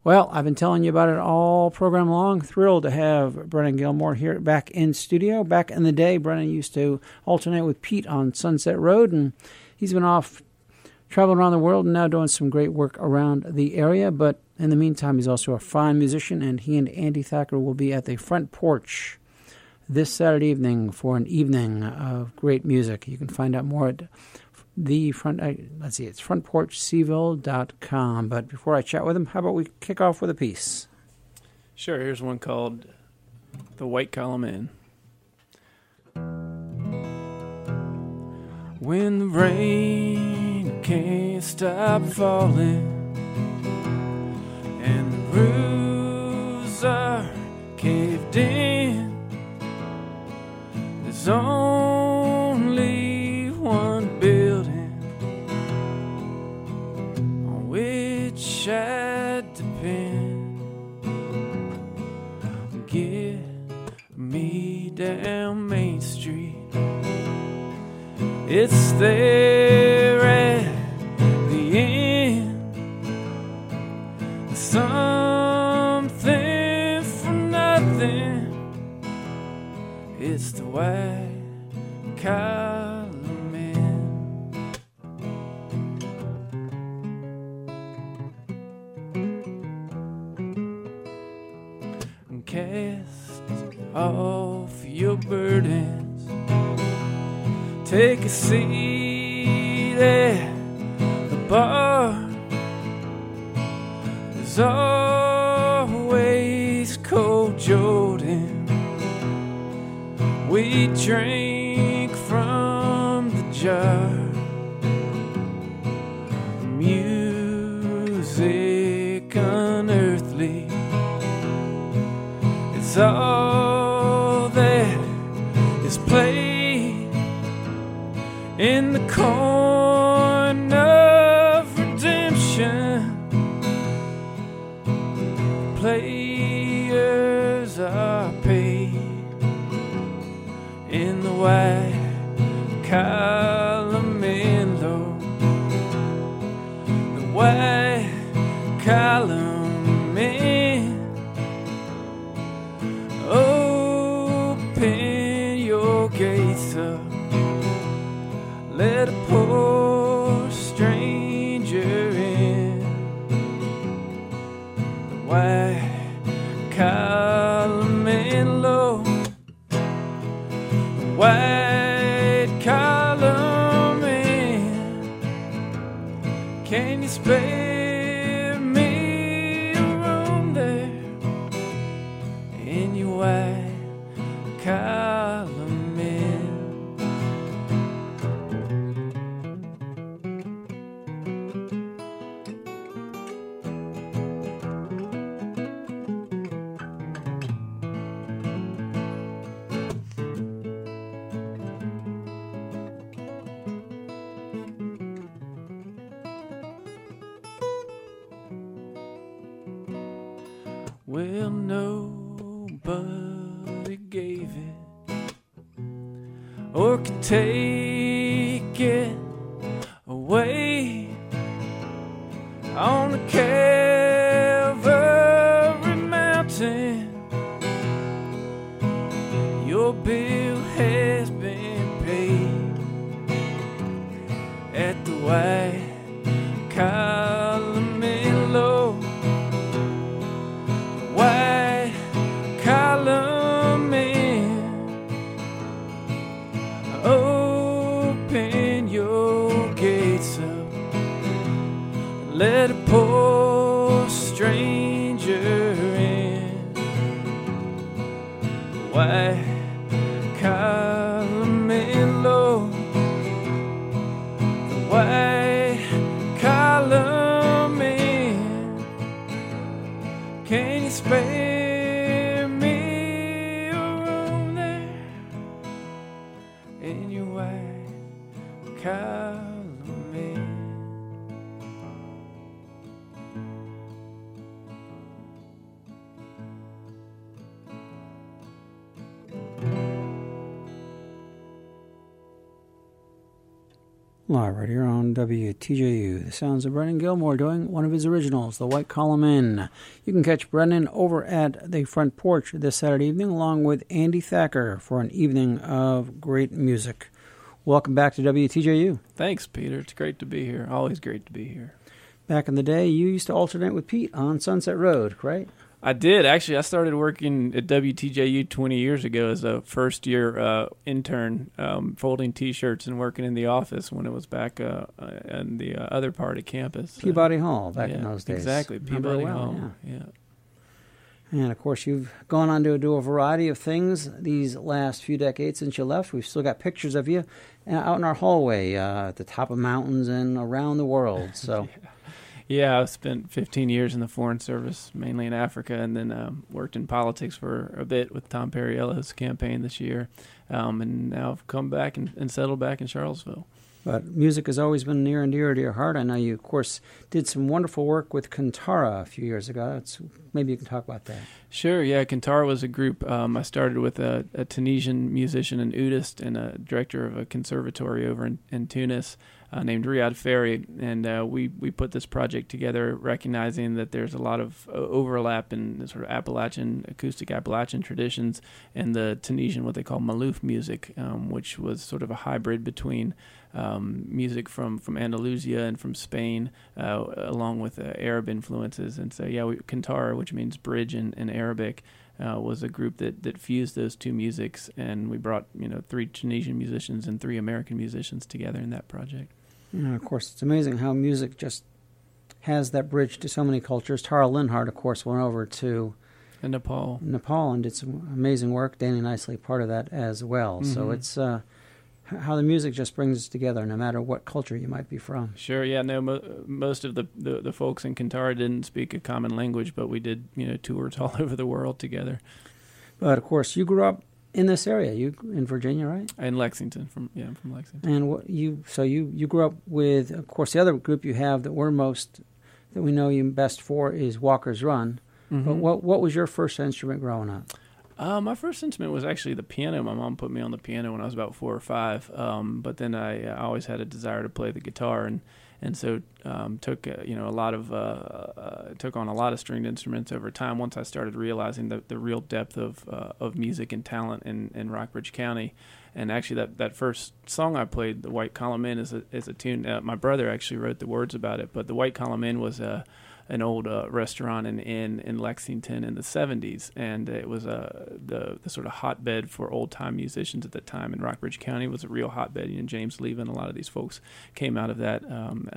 Well, I've been telling you about it all program long. Thrilled to have Brennan Gilmore here back in studio. Back in the day, Brennan used to alternate with Pete on Sunset Road, and he's been off traveling around the world and now doing some great work around the area. But in the meantime, he's also a fine musician, and he and Andy Thacker will be at the Front Porch this Saturday evening for an evening of great music. You can find out more at it's frontporchseville.com. But before I chat with him, how about we kick off with a piece? Sure, here's one called The White Column Inn. When the rain can't stop falling and the roofs are caved in, there's only one building on which I depend. Get me down Main Street, it's there at the end. Something for nothing, it's the white column inn. Cast off your burdens, take a seat at the bar. There's always cold Jordan. We drink from the jar. Music unearthly, it's all that is played in the corn of redemption. Players are paid in the white column inn low. The white column inn. Open your gates up, let a poor stranger in. The white column inn low. The white column inn. Can you spare me a room there in your white column inn? Well, nobody gave it or could take it away. On the Calvary mountain, your bill has been paid. At the white column inn low. White column inn. Open your gates up, let a poor stranger in. White column inn low. The white column inn. Can you spare me a room there in your white column inn? Live right here on WTJU. The sounds of Brendan Gilmore doing one of his originals, The White Column Inn. You can catch Brendan over at the Front Porch this Saturday evening along with Andy Thacker for an evening of great music. Welcome back to WTJU. Thanks, Peter. It's great to be here. Always great to be here. Back in the day, you used to alternate with Pete on Sunset Road, right? I did. Actually, I started working at WTJU 20 years ago as a first-year intern, folding T-shirts and working in the office when it was back in the other part of campus. Peabody Hall back in those days. Exactly, Peabody Hall. Yeah. And, of course, you've gone on to do a variety of things these last few decades since you left. We've still got pictures of you out in our hallway at the top of mountains and around the world. So. Yeah, I've spent 15 years in the Foreign Service, mainly in Africa, and then worked in politics for a bit with Tom Perriello's campaign this year. And now I've come back and settled back in Charlottesville. But music has always been near and dear to your heart. I know you, of course, did some wonderful work with Kantara a few years ago. Maybe you can talk about that. Sure, yeah. Kantara was a group I started with a Tunisian musician and oudist and a director of a conservatory over in Tunis named Riyad Ferry. And we put this project together recognizing that there's a lot of overlap in the sort of acoustic Appalachian traditions and the Tunisian, what they call Malouf music, which was sort of a hybrid between music from Andalusia and from Spain, along with Arab influences. And so, Kantara, which means bridge in Arabic, was a group that fused those two musics, and we brought 3 Tunisian musicians and 3 American musicians together in that project. Of course, it's amazing how music just has that bridge to so many cultures. Tara Linhart, of course, went over to Nepal and did some amazing work. Danny Nicely part of that as well. Mm-hmm. So it's how the music just brings us together, no matter what culture you might be from. Sure, yeah. No, most of the folks in Kantara didn't speak a common language, but we did tours all over the world together. But of course, you grew up in this area. You in Virginia, right? In Lexington. I'm from Lexington. And you grew up with, of course, the other group you have that we know you best for is Walker's Run. Mm-hmm. But what was your first instrument growing up? My first instrument was actually the piano. My mom put me on the piano when I was about 4 or 5. But then I always had a desire to play the guitar, and so took on a lot of stringed instruments over time. Once I started realizing the real depth of music and talent in Rockbridge County, and actually that first song I played, "The White Column Inn," is a tune. My brother actually wrote the words about it, but "The White Column Inn" was an old restaurant and inn in Lexington in the 70s, and it was the sort of hotbed for old-time musicians at the time. In Rockbridge County was a real hotbed. James Levin, a lot of these folks came out of that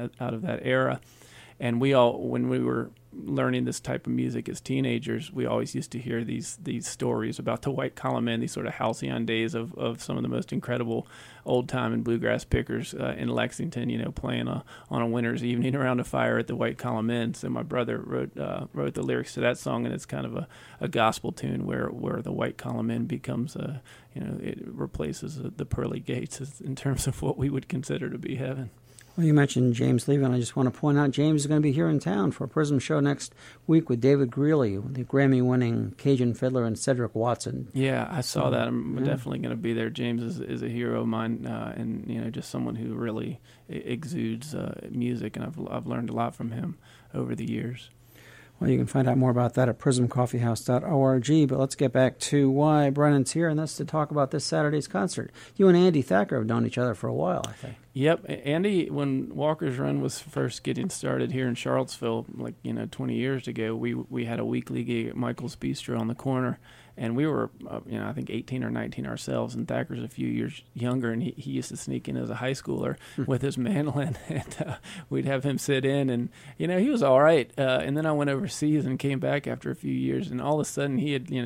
era. And we all, when we were learning this type of music as teenagers, we always used to hear these stories about the White Column Inn, these sort of halcyon days of some of the most incredible old-time and bluegrass pickers in Lexington, playing on a winter's evening around a fire at the White Column Inn. So my brother wrote the lyrics to that song, and it's kind of a gospel tune where the White Column Inn becomes it replaces the pearly gates in terms of what we would consider to be heaven. Well, you mentioned James Levin. I just want to point out James is going to be here in town for a Prism show next week with David Greeley, the Grammy-winning Cajun fiddler, and Cedric Watson. Yeah, I saw that. I'm definitely going to be there. James is a hero of mine, and just someone who really exudes music, and I've learned a lot from him over the years. Well, you can find out more about that at prismcoffeehouse.org, but let's get back to why Brennan's here, and that's to talk about this Saturday's concert. You and Andy Thacker have known each other for a while, I think. Yep. Andy, when Walker's Run was first getting started here in Charlottesville, 20 years ago, we had a weekly gig at Michael's Bistro on the corner, and we were, I think 18 or 19 ourselves, and Thacker's a few years younger, and he used to sneak in as a high schooler with his mandolin, and we'd have him sit in, and, he was all right. And then I went overseas and came back after a few years, and all of a sudden he had,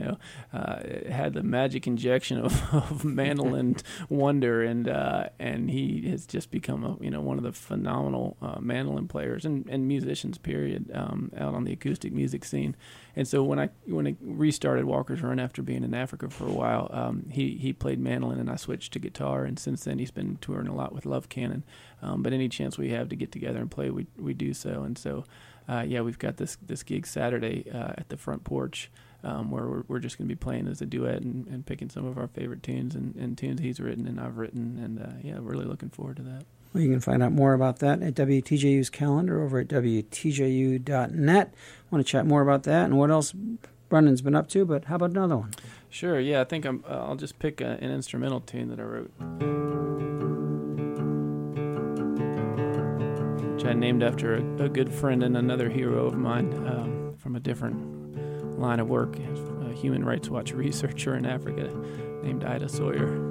had the magic injection of mandolin wonder, and he has just become one of the phenomenal mandolin players and musicians, period, out on the acoustic music scene. And so when I restarted Walker's Run after being in Africa for a while, he played mandolin and I switched to guitar, and since then he's been touring a lot with Love Cannon. But any chance we have to get together and play, we do so. And so we've got this gig Saturday at the Front Porch, where we're just going to be playing as a duet and picking some of our favorite tunes and tunes he's written and I've written, and really looking forward to that. Well, you can find out more about that at WTJU's calendar over at WTJU.net. Want to chat more about that and what else Brendan's been up to, but how about another one? Sure, yeah, I think I'll just pick an instrumental tune that I wrote, which I named after a good friend and another hero of mine from a different line of work, a Human Rights Watch researcher in Africa named Ida Sawyer.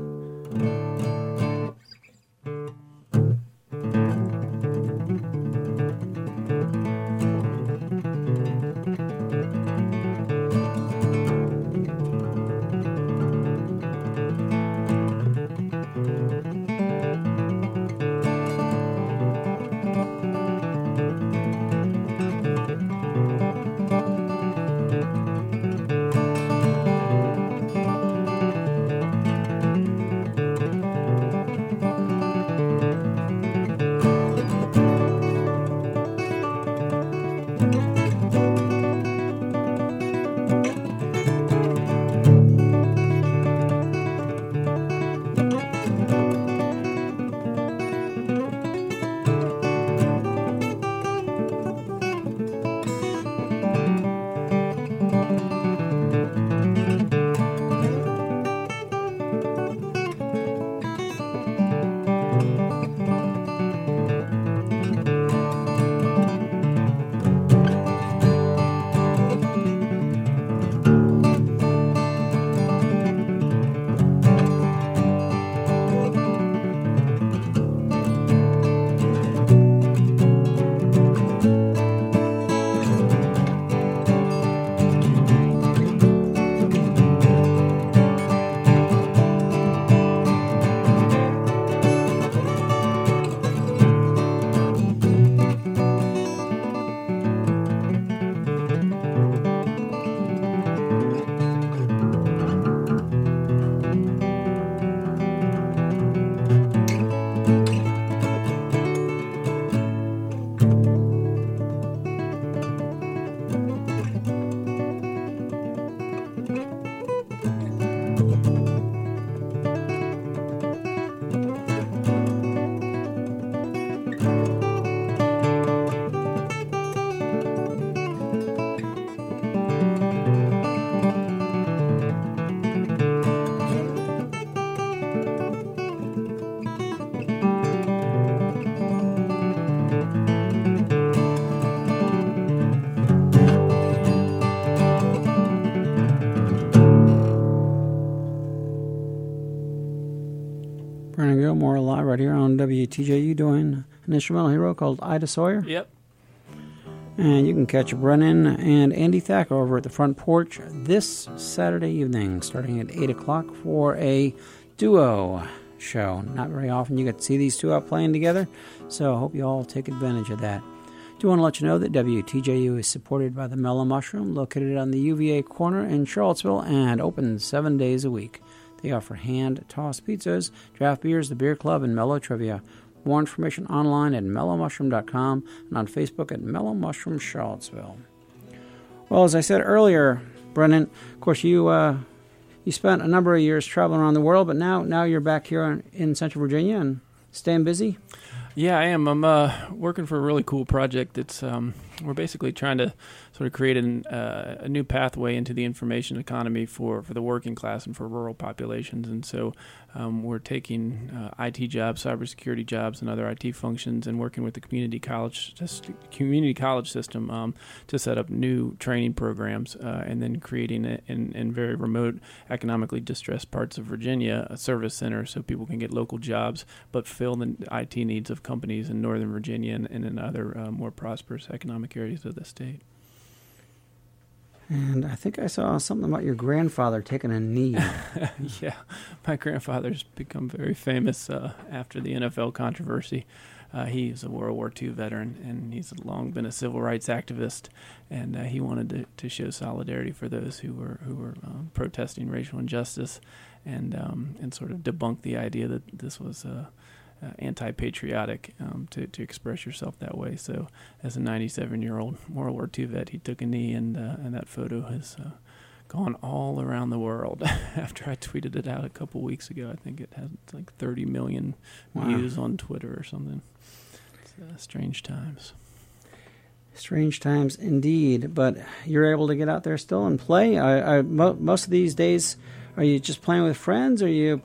Brendan Gilmore live right here on WTJU doing an instrumental hero called Ida Sawyer. Yep. And you can catch Brennan and Andy Thacker over at the Front Porch this Saturday evening, starting at 8 o'clock for a duo show. Not very often you get to see these two out playing together, so I hope you all take advantage of that. Do want to let you know that WTJU is supported by the Mellow Mushroom, located on the UVA corner in Charlottesville and open 7 days a week. They offer hand-tossed pizzas, draft beers, the beer club, and mellow trivia. More information online at mellowmushroom.com and on Facebook at Mellow Mushroom Charlottesville. Well, as I said earlier, Brendan, of course, you spent a number of years traveling around the world, but now you're back here in Central Virginia and staying busy? Yeah, I am. I'm working for a really cool project that's we're basically trying to sort of create a new pathway into the information economy for the working class and for rural populations. And so we're taking IT jobs, cybersecurity jobs, and other IT functions, and working with the community college system to set up new training programs, and then creating in very remote, economically distressed parts of Virginia a service center so people can get local jobs, but fill the IT needs of companies in Northern Virginia and in other more prosperous economic areas of the state. And I think I saw something about your grandfather taking a knee. Yeah, my grandfather's become very famous after the NFL controversy. He's a World War II veteran, and he's long been a civil rights activist, and he wanted to show solidarity for those who were protesting racial injustice, and sort of debunk the idea that this was anti-patriotic to express yourself that way. So as a 97-year-old World War II vet, he took a knee, and that photo has gone all around the world. After I tweeted it out a couple weeks ago, I think it had like 30 million views on Twitter or something. It's strange times. Strange times indeed, but you're able to get out there still and play. Most of these days, are you just playing with friends? Or you?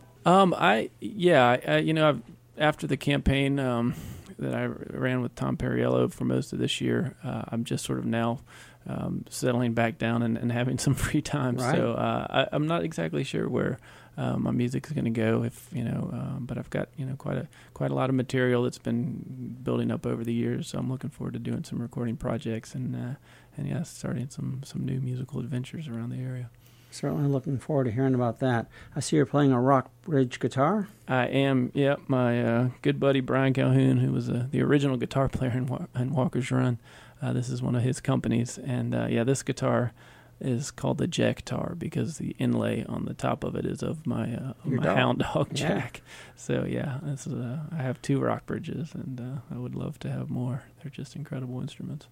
After the campaign that I ran with Tom Perriello for most of this year, I'm just sort of now settling back down and having some free time. Right. So I'm not exactly sure where my music is going to go, but I've got quite a lot of material that's been building up over the years. So I'm looking forward to doing some recording projects and starting some new musical adventures around the area. Certainly looking forward to hearing about that. I see you're playing a Rockbridge guitar. I am, yeah. My good buddy Brian Calhoun, who was the original guitar player in Walker's Run, this is one of his companies. And this guitar is called the Jack-tar because the inlay on the top of it is of my hound dog Jack. So I have 2 Rockbridges, and I would love to have more. They're just incredible instruments.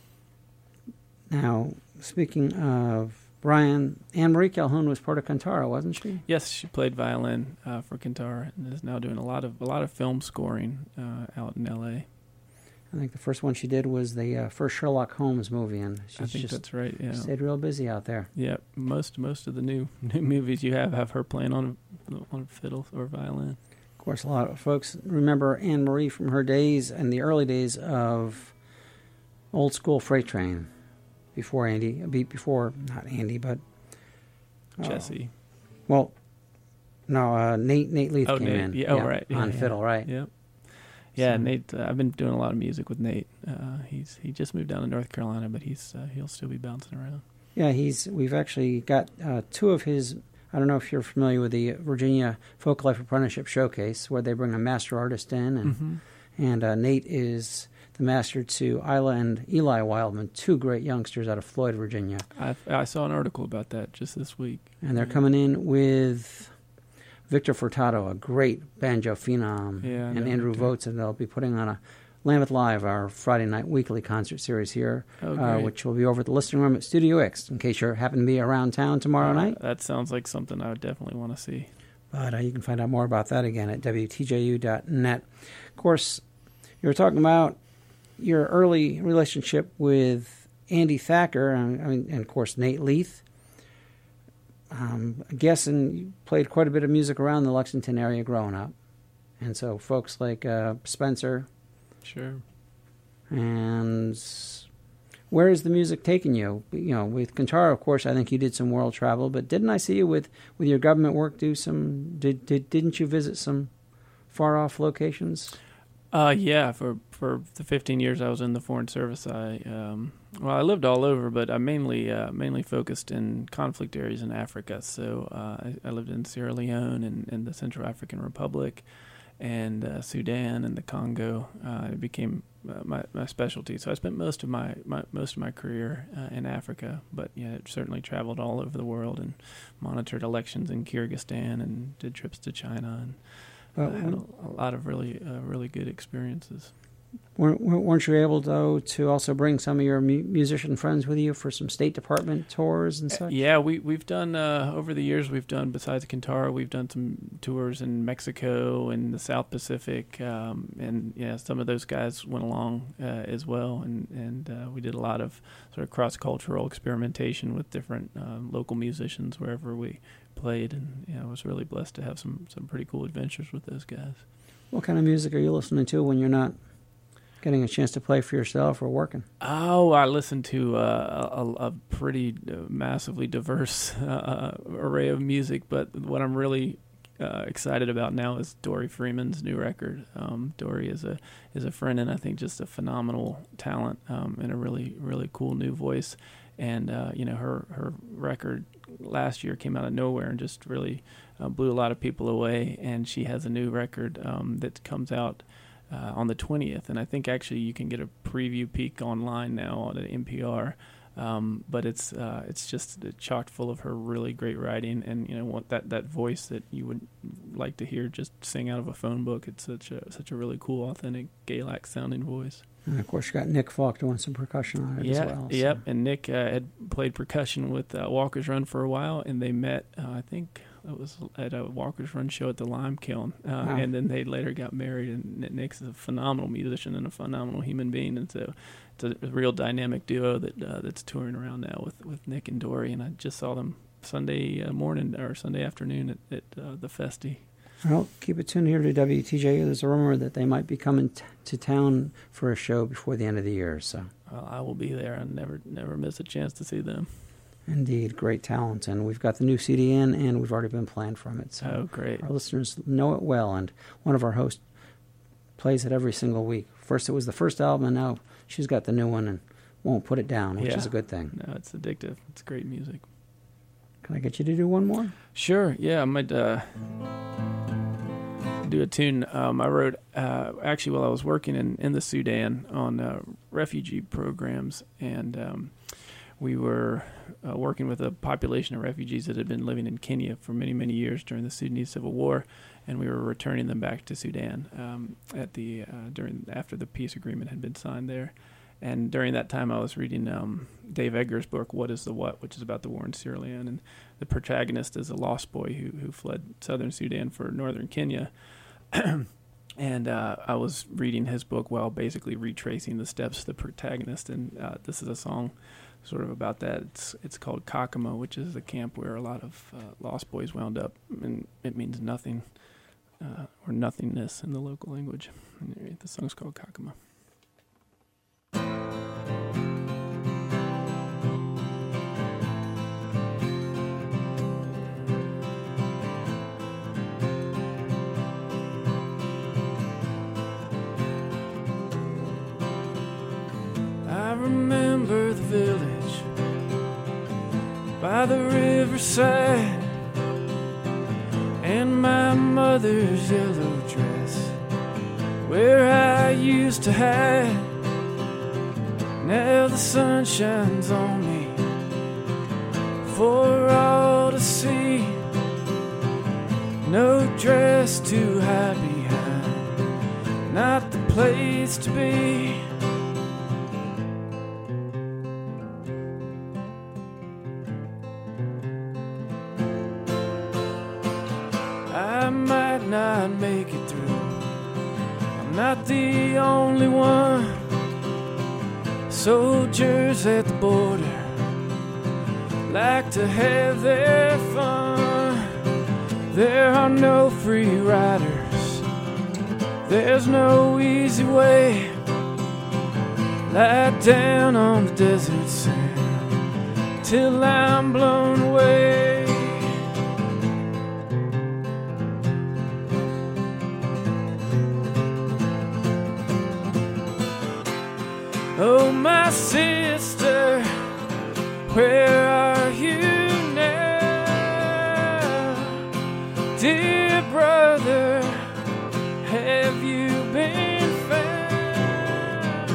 Now, speaking of Brian, Anne-Marie Calhoun was part of Kantara, wasn't she? Yes, she played violin for Kantara and is now doing a lot of film scoring out in L.A. I think the first one she did was the first Sherlock Holmes movie, and I think that's right. Yeah, stayed real busy out there. Yeah, most of the new movies you have her playing on a fiddle or violin. Of course, a lot of folks remember Anne-Marie from her days and the early days of Old School Freight Train. Before not Andy, but Jesse. Well, no, Nate Leith came Nate. in. Yeah, right. On fiddle, right. Yep. Yeah, Nate. I've been doing a lot of music with Nate. He just moved down to North Carolina, but he'll still be bouncing around. Yeah, we've actually got 2 of his. I don't know if you're familiar with the Virginia Folklife Apprenticeship Showcase, where they bring a master artist in, and Nate is the master to Isla and Eli Wildman, 2 great youngsters out of Floyd, Virginia. I saw an article about that just this week. And they're coming in with Victor Furtado, a great banjo phenom, and Andrew Votes, and they'll be putting on a Lambeth Live, our Friday night weekly concert series here, which will be over at the listening room at Studio X, in case you happen to be around town tomorrow night. That sounds like something I would definitely want to see. But you can find out more about that again at WTJU.net. Of course, you were talking about your early relationship with Andy Thacker and of course, Nate Leith. I'm guessing you played quite a bit of music around the Lexington area growing up. And so folks like Spencer. Sure. And where is the music taking you? With Kantara, of course, I think you did some world travel, but didn't I see you with your government work didn't you visit some far-off locations? Yeah, for the 15 years I was in the Foreign Service, I lived all over, but I mainly focused in conflict areas in Africa. So I lived in Sierra Leone and the Central African Republic, and Sudan and the Congo. It became my specialty. So I spent most of my career in Africa, but certainly traveled all over the world and monitored elections in Kyrgyzstan and did trips to China and. Had a lot of really good experiences. Weren't you able, though, to also bring some of your musician friends with you for some State Department tours and such? Yeah, we've done, over the years, besides Kantara, we've done some tours in Mexico and the South Pacific, and some of those guys went along as well, and we did a lot of sort of cross-cultural experimentation with different local musicians wherever we played, and I was really blessed to have some pretty cool adventures with those guys. What kind of music are you listening to when you're not getting a chance to play for yourself or working? Oh, I listen to a pretty massively diverse array of music, but what I'm really excited about now is Dory Freeman's new record. Dory is a friend, and I think just a phenomenal talent and a really cool new voice. And her record last year came out of nowhere and just really blew a lot of people away. And she has a new record that comes out on the 20th, and I think actually you can get a preview peek online now on NPR. But it's just chock full of her really great writing, and what that voice that you would like to hear just sing out of a phone book. It's such a really cool, authentic Gaelic sounding voice. And of course, you got Nick Falk doing some percussion on it as well. Yep, and Nick had played percussion with Walker's Run for a while, and they met, I think it was at a Walker's Run show at the Lime Kiln, Wow. and then they later got married, and Nick's a phenomenal musician and a phenomenal human being, and so it's a real dynamic duo that's touring around now with Nick and Dory, and I just saw them Sunday morning or Sunday afternoon at the Festi. Well, keep it tuned here to WTJU. There's a rumor that they might be coming to town for a show before the end of the year. So, Well, I will be there. I never miss a chance to see them. indeed, great talent. And we've got the new CD in, and we've already been playing from it. So Oh, great. our listeners know it well, and one of our hosts plays it every single week. First, it was the first album, and now she's got the new one and won't put it down, which is a good thing. No, it's addictive. It's great music. Can I get you to do one more? Sure. Yeah, I might do a tune I wrote actually while I was working in the Sudan on refugee programs, and we were working with a population of refugees that had been living in Kenya for many, many years during the Sudanese Civil War, and we were returning them back to Sudan after the peace agreement had been signed there. And during that time, I was reading Dave Edgar's book, What is the What?, which is about the war in Sierra Leone. And the protagonist is a lost boy who fled southern Sudan for northern Kenya. And I was reading his book while basically retracing the steps of the protagonist. And this is a song sort of about that. It's called Kakama, which is the camp where a lot of lost boys wound up. And it means nothing or nothingness in the local language. And the song's called Kakama. I remember the village by the riverside, and my mother's yellow dress where I used to hide. Now the sun shines on me for all to see. No dress to hide behind, not the place to be. I might not make it through, I'm not the only one. Soldiers at the border like to have their fun. There are no free riders, there's no easy way. Lie down on the desert sand till I'm blown away. Oh, my sister, where are you now? Dear brother, have you been found?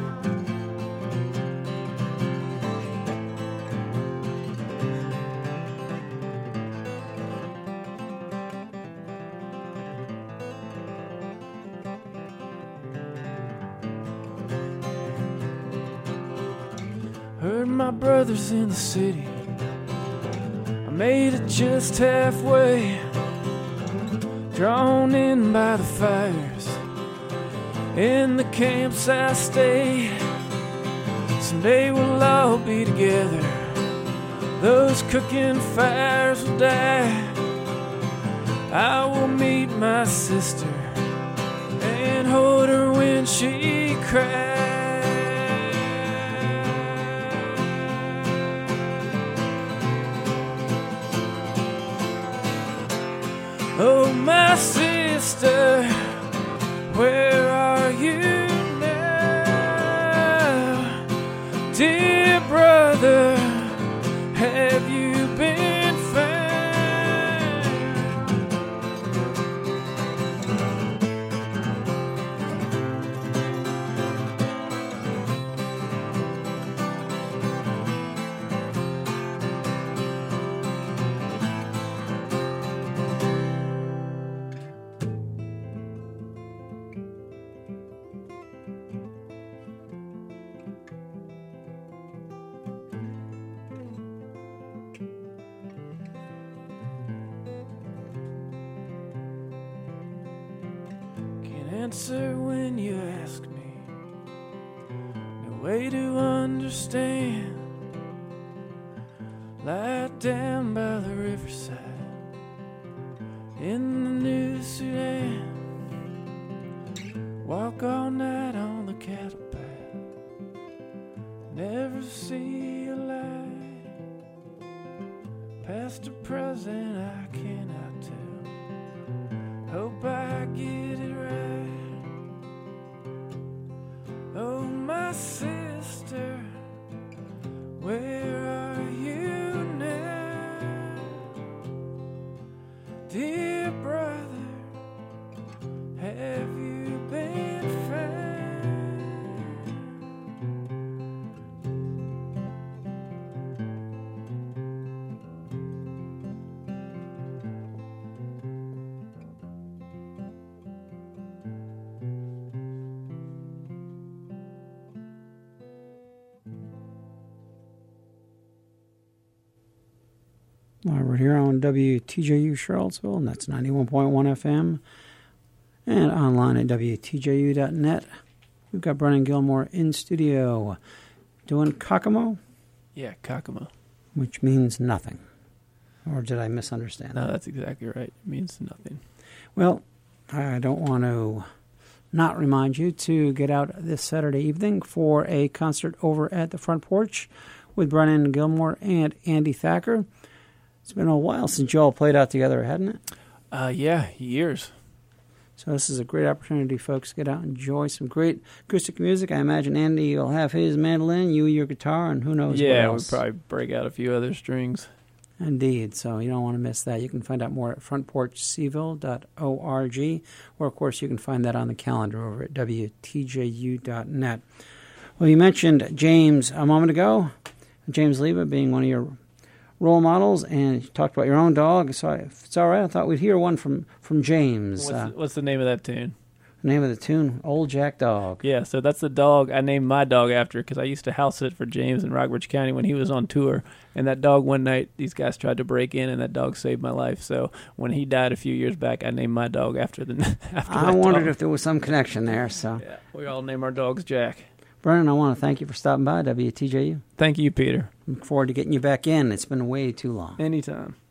Heard my brother's in the city, I made it just halfway. Drawn in by the fires, in the camps I stay. Someday we'll all be together, those cooking fires will die. I will meet my sister and hold her when she cries. Oh, my sister, where are you now? Dear brother, have you been found? answer when you ask me. No way to understand. Lie down by the riverside in the New Sudan. Walk all night on the cattle path. Never see a light. Past or present I cannot tell. Hope I get it right. Oh, my sister, where are you now? Dear brother, have you been found? We're here on WTJU Charlottesville, and that's 91.1 FM, and online at WTJU.net. We've got Brennan Gilmore in studio doing Kakamo, Yeah, Kakamo. which means nothing. Or did I misunderstand No, that? that's exactly right. It means nothing. Well, I don't want to not remind you to get out this Saturday evening for a concert over at the Front Porch with Brennan Gilmore and Andy Thacker. It's been a while since you all played out together, hadn't it? Yeah, years. So this is a great opportunity, folks, to get out and enjoy some great acoustic music. I imagine Andy will have his mandolin, you your guitar, and who knows what else. We'll probably break out a few other strings. Indeed, so you don't want to miss that. You can find out more at frontporchseville.org, or, of course, you can find that on the calendar over at WTJU.net. Well, you mentioned James a moment ago, James Leva being one of your role models, and you talked about your own dog. So if it's all right, I thought we'd hear one from James. What's the name of that tune? The name of the tune, Old Jack Dog. Yeah, so that's the dog I named my dog after because I used to house sit for James in Rockbridge County when he was on tour. And that dog, one night, these guys tried to break in, and that dog saved my life. So when he died a few years back, I named my dog after I wondered if there was some connection there. So yeah, we all name our dogs Jack. Brennan, I want to thank you for stopping by WTJU. Thank you, Peter. Look forward to getting you back in. It's been way too long. Anytime.